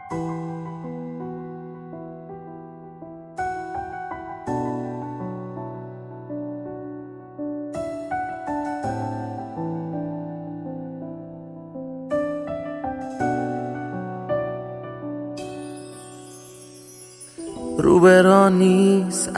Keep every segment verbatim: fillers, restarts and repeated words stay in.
روبرا نیست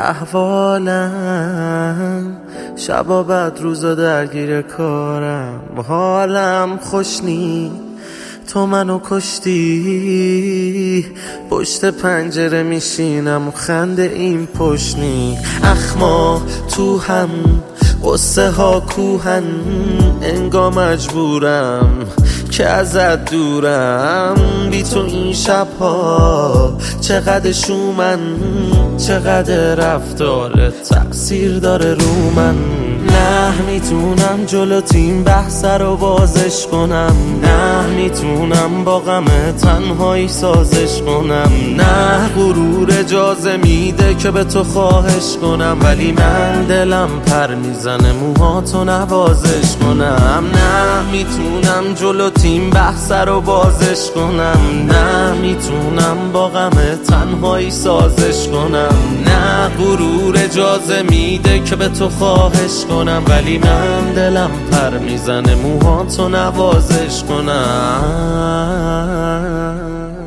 احوالم، شبا بعد روزا درگیر کارم، حالم خوش نی تو منو کشتی. پشت پنجره میشینم و خنده این پشنی، اخما تو هم قصه ها کوهن، انگار مجبورم که ازت دورم. بی تو این شبها چقدر شومن، چقدر رفتارت تأثیر داره رو من. نه میتونم جلو تیم بحث رو بازش کنم، نه میتونم با غم تنهایی سازش کنم، نه غرور اجازه میده که به تو خواهش کنم، ولی من دلم پر میزنه موهاتو نوازش کنم. نه میتونم جلو تیم بحث رو بازش کنم، نه میتونم با غم تنهایی سازش کنم، نه غرور اجازه میده که به تو خواهش کنم، ولی من دلم پر میزنه موهاتو نوازش کنم.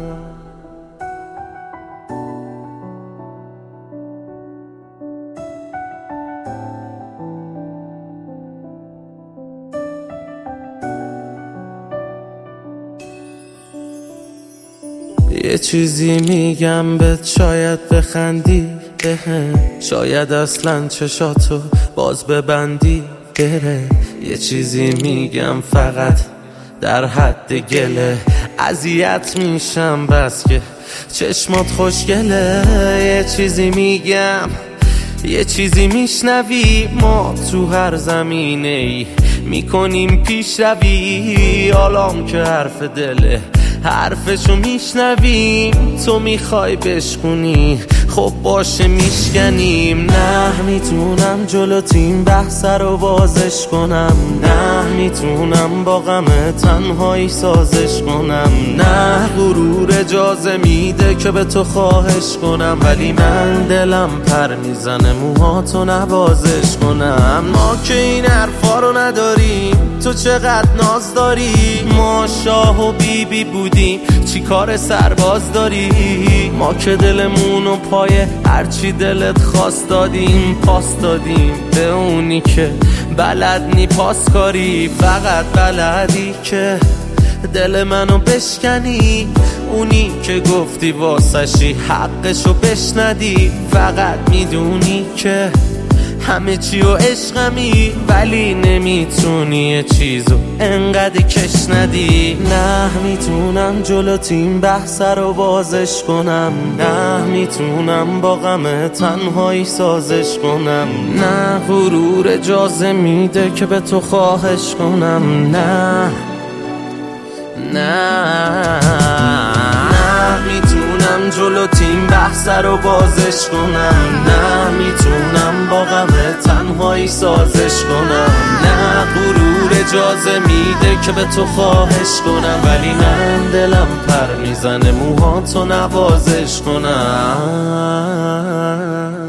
یه چیزی میگم بهت شاید بخندی بهم، شاید اصلا چشاتو باز ببندی بره. یه چیزی میگم فقط در حد گله، اذیت میشم بس که چشمات خوشگله. یه چیزی میگم یه چیزی میشنوی، ما تو هر زمینه ای میکنیم پیش روی. حالام که حرف دله حرفشو میشنویم، تو میخوای بشکنی خب باشه میشکنیم. نه میتونم جلو تیم بحث رو بازش کنم، نه میتونم با غم تنهایی سازش کنم، نه غرور اجازه میده که به تو خواهش کنم، ولی من دلم پر میزنه موهاتو نوازش کنم. ما که این حرفا رو نداریم، تو چقدر ناز داری. ما شاه و بی بی بودیم، چی کار سرباز داری؟ ما که دلمونو پای هرچی دلت خواست دادیم، پاس دادیم به اونی که بلد نی پاس کاری. فقط بلدی که دل منو بشکنی، اونی که گفتی واسشی حقشو بشندی. فقط میدونی که همه چی و عشقمی، ولی نمیتونی یه چیزو انقدر کش ندی. نه میتونم جلو تیم بحث رو بازش کنم، نه میتونم با غم تنهایی سازش کنم، نه غرور اجازه میده که به تو خواهش کنم. نه نه میتونم جلو تیم بحث رو بازش کنم، نه میتونم با غم تنهایی سازش کنم، نه غرور اجازه میده که به تو خواهش کنم، ولی من دلم پر میزنه موهاتو نوازش کنم.